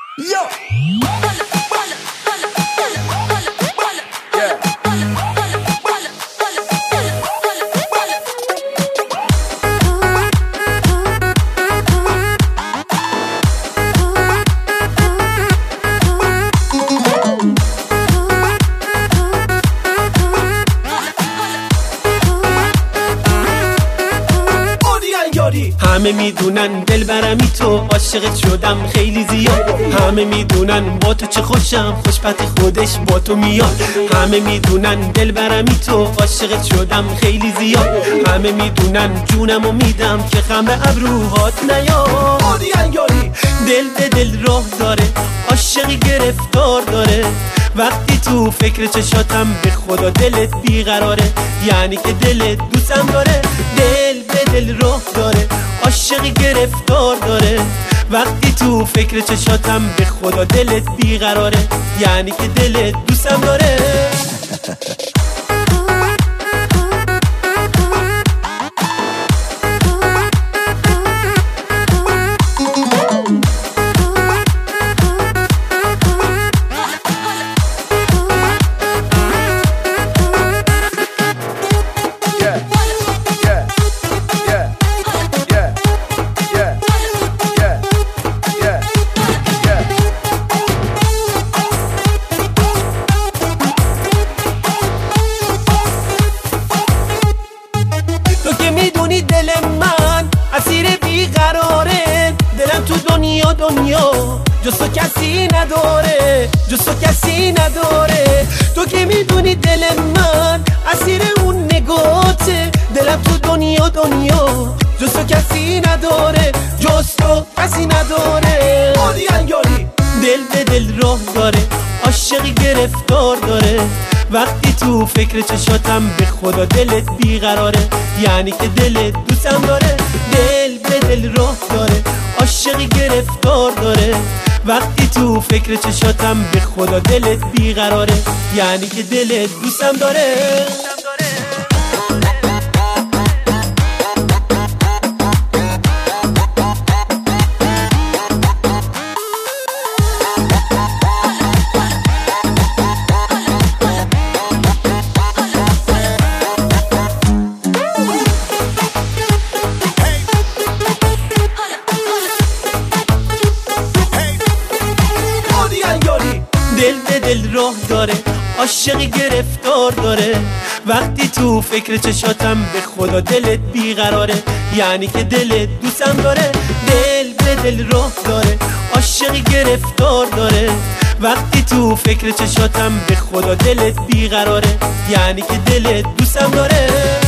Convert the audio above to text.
همه میدونن دلبرمی تو، عاشقت شدم خیلی زیاد. همه میدونن با تو چه خوشم، خوشبخت خودش با تو میاد. همه میدونن دلبرمی تو، عاشقت شدم خیلی زیاد. همه میدونن جونمو میدم که خم به ابروهات نیاد. دل به دل راه داره، عاشقی گرفتار داره. وقتی تو فکر چشاتم به خدا دلت بیقراره، یعنی که دلت دوستم داره. دل به دل راه داره، عاشقی گرفتار داره. وقتی تو فکر چشاتم به خدا دلت بیقراره، یعنی که دلت دوستم داره. دل من اسیر بیقراره، دلم تو دنیا جز تو کسی نداره، جز تو کسی نداره. تو که میدونی دل من اسیر اون نگاته، دلم تو دنیا جز تو کسی نداره، جز تو کسی نداره. دل به دل راه داره، عاشقی گرفتار داره. وقتی تو فکر چشاتم به خدا دلت بیقراره، یعنی که دلت دوستم داره. دل به دل راه داره، عاشقی گرفتار داره. وقتی تو فکر چشاتم به خدا دلت بیقراره، یعنی که دلت دوستم داره. دل به دل راه داره، عاشقی گرفتار داره. وقتی تو فکر چشاتم به خدا دلت بیقراره، یعنی که دلت دوستم داره. دل به دل راه داره، عاشقی گرفتار داره. وقتی تو فکر چشاتم به خدا دلت بیقراره، یعنی که دلت دوستم داره.